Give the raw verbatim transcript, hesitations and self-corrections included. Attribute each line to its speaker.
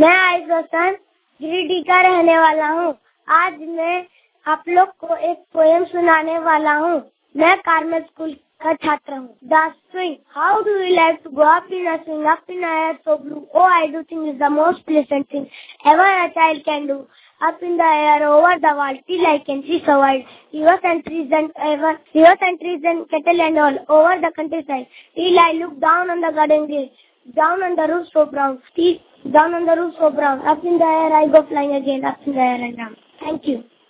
Speaker 1: मैं आइसोसन गिरिडीह का रहने वाला हूँ। आज मैं आप लोग को एक पोएम सुनाने वाला हूँ। मैं कार्मल स्कूल का छात्र हूँ। The swing. How do you like to go up in a swing, up in a air so blue? Oh, I do think it's the most pleasant thing ever a child can do. Up in the air, over the wall, till I can see so wide. Rivers and trees and ever, rivers and trees and cattle and all, over the countryside. Till I look down on the garden gate, down on the roof so brown. Till down on the roof so brown. Up in the air I go flying again, up in the air and down. Thank you.